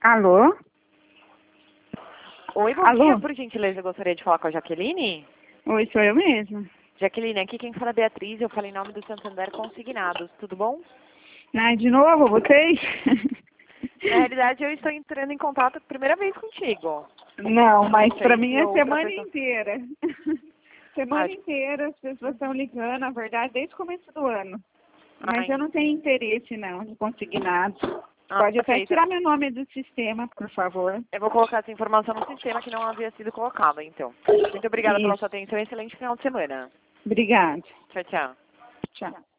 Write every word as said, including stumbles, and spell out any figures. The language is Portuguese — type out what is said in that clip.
Alô? Oi, bom Alô? dia. Por gentileza, eu gostaria de falar com a Jaqueline. Oi, sou eu mesma. Jaqueline, aqui quem fala é Beatriz. Eu falo em nome do Santander Consignados. Tudo bom? Ah, de novo, vocês? Na realidade, eu estou entrando em contato a primeira vez contigo. Não, mas Não pra sei mim se é outra semana pessoa... inteira. Semana Ah, inteira as pessoas estão ligando, na verdade, desde o começo do ano. Mas ai, eu não tenho interesse, não, de consignado. ah, Pode até perfeito. tirar meu nome do sistema, por favor. Eu vou colocar essa informação no sistema que não havia sido colocada, então. Muito obrigada pela Isso. sua atenção e excelente final de semana. Obrigada. Tchau, tchau. Tchau.